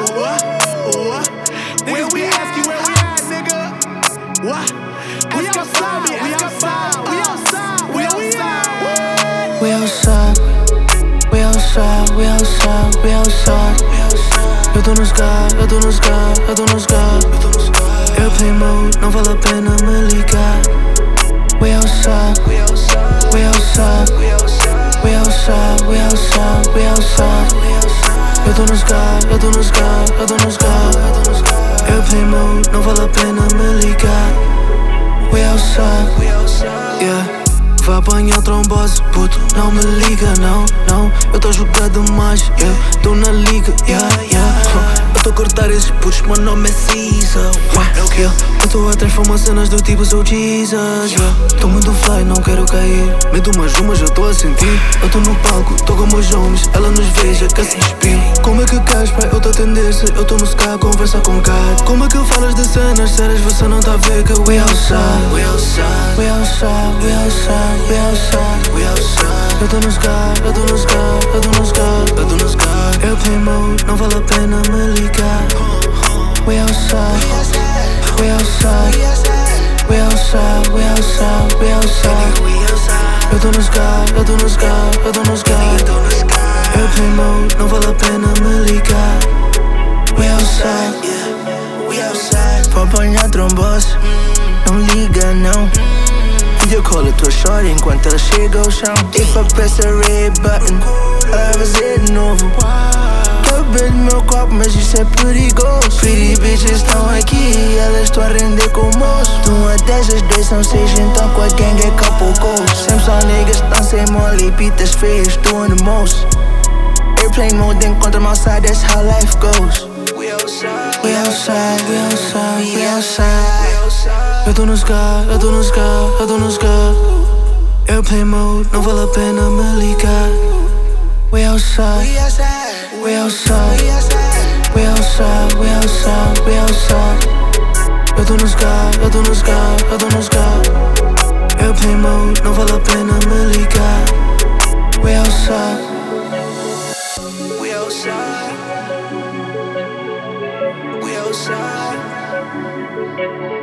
Niggas be asking where we at, nigga. What? We outside, we outside, we outside, we outside. We outside, we outside, we outside, we outside. Eu tô no sky, eu tô no sky, eu tô no sky. Airplane mode, não vale a pena me ligar. We outside, we outside, we outside, we outside, we outside, we outside. Eu tô no sky, eu tô no sky, eu tô no sky. Airplane mode, não vale a pena me ligar. We outside, yeah. Vai apanhar trombose, puto, não me liga, não, não. Eu tô a jogar demais, yeah. Tô na liga, yeah, yeah. Eu tô a cortar esses putos, meu nome é Caesar, yeah. Eu tô a transformar cenas do tipo sou Jesus, yeah. Tô muito fly, não quero cair. Medo umas já tô a sentir. Eu tô no palco, tô com meus homens. Ela nos veja, que se inspira. Como é que queres pra eu te atender-se? Eu tô no sky, conversa com God. Como é que falas de cenas sérias, você não tá a ver que we outside, we outside, we outside, we outside, we outside, we outside. Eu tô no sky, eu tô no sky, eu tô no sky, eu tô no sky. Airplane mode, não vale a pena me ligar. We outside, we outside, we outside, we outside, we outside. Eu tô no sky, eu tô no sky, eu tô no sky. Airplane mode, não vale a pena me ligar. We outside, we outside. Pra apanhar trombose, não liga não. Video call a tua shorty enquanto ela chega ao chão. If I press a red button, ela vai fazer de novo. Quero beber do meu copo, mas isso é perigoso. Pretty bitches estão aqui e elas estão a render com o moço. De 1 a 10, as 2 são 6, então com a gang é couple goals. Sempre só niggas tão sem mole, pitas feias, doing the most. Airplane mode, encontra mal side, that's how life goes. We outside, we outside, we outside, we outside. Eu tô no sky, eu tô no sky, eu tô no sky. Airplane mode, não vale a pena me ligar. We outside, we outside, we outside, we outside, we outside, we outside. Eu tô no sky, eu tô no sky, eu tô no sky. Airplane mode, não vale a pena me ligar. We outside, we outside, we outside.